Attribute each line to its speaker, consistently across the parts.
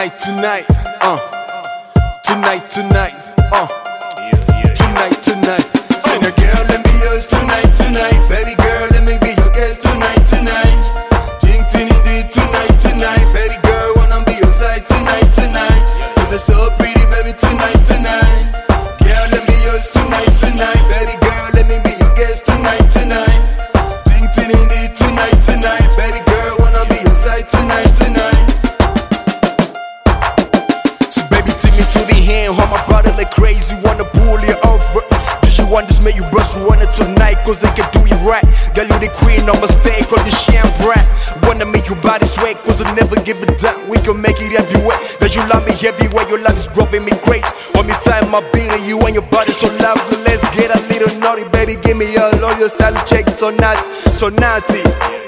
Speaker 1: Tonight, tonight, tonight, tonight, tonight, tonight.
Speaker 2: Sing a girl, let me be yours tonight, tonight. Baby girl, let me be your guest tonight, tonight. Ting ting indeed tonight, tonight. Baby girl, wanna be your side tonight, tonight. Cause it's so pretty, baby, tonight, tonight. Girl, let me be yours tonight, tonight. Baby girl, let me be your guest tonight, tonight. Ting ting indeed tonight, tonight. Baby girl, wanna be your side tonight, tonight.
Speaker 1: So baby, take me to the hand, hold my body like crazy, wanna pull you over. Do you want this, make you bust run it tonight, cause they can do it right. Girl, you the queen, no mistake, cause the sham brat. Wanna make your body sweat, cause I never give a damn. We can make it everywhere, cause you love me everywhere. Your love is driving me crazy. Hold me tight, my beating you and your body so loud. Let's get a little naughty, baby, give me all your style check, so naughty, so naughty.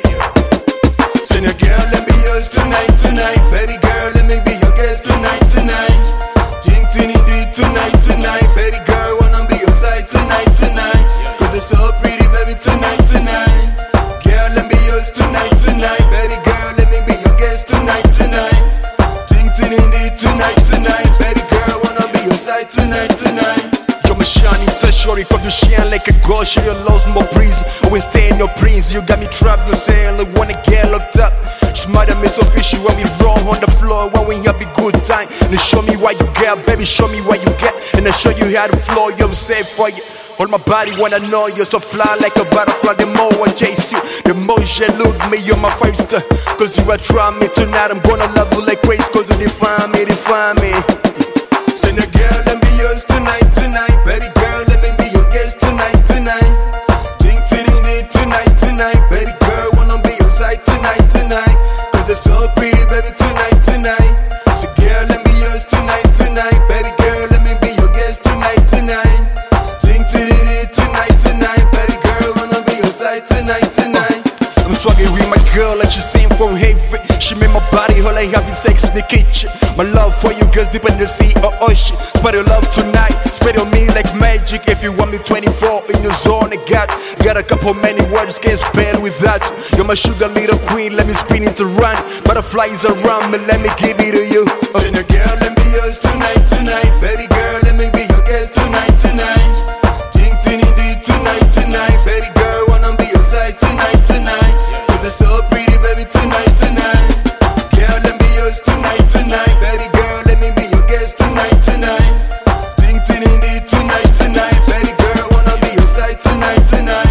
Speaker 2: Sing a girl, let me be yours tonight, tonight. Baby girl, let me be your guest tonight, tonight. Ting ting indeed tonight, tonight. Baby girl, wanna be your side tonight, tonight. Cause it's so pretty, baby, tonight, tonight. Girl, let me be yours tonight, tonight. Baby girl, let me be your guest tonight, tonight. Ting ting indeed tonight, tonight. Baby girl, wanna be your side tonight, tonight.
Speaker 1: You're my shining star, shorty, cause you shine like a ghost. Show your lows more breeze, always stay in your prince. You got me trapped, you saying, look, wanna get locked up. Smart and me so fishy when we roll on the floor, when we have a good time. And show me what you get, baby, show me what you get. And I show you how to floor, you're safe for you. Hold my body when I know you're so fly like a butterfly. The more I chase you, the more you elude me, you're my first. Cause you are trying me tonight, I'm gonna love you like crazy. Cause you define me, define me.
Speaker 2: Sing a girl, let me be yours tonight, tonight. Baby girl, let me be your guest tonight, tonight. Ting ting indeed tonight, tonight. Baby girl, wanna be your side tonight, tonight. Cause it's so pretty, baby, tonight, tonight. So girl, let me be yours tonight, tonight. Baby girl, let me be your guest tonight, tonight. Ting ting indeed tonight, tonight. Baby girl, wanna be your side tonight, tonight.
Speaker 1: I'm swagging with my girl like she's same from heaven. She made my body all like having sex in the kitchen. My love for you girls deep in the sea or ocean. Spread your love tonight, spread on me like magic. If you want me 24 in your zone, I got a couple many words, can't spell without you. You're my sugar little queen, let me spin it to run. Butterflies around me, let me give it to you.
Speaker 2: Sing a girl, let me be yours tonight, tonight. Baby girl, let me be your guest tonight, tonight. Ting ting indeed tonight, tonight. Baby girl, wanna be your side tonight, tonight. Cause it's so pretty, baby, tonight, tonight. Girl, let me be yours tonight, tonight. Baby girl, let me be your guest tonight, tonight. Ting ting indeed tonight, tonight. Baby girl, wanna be your side tonight, tonight.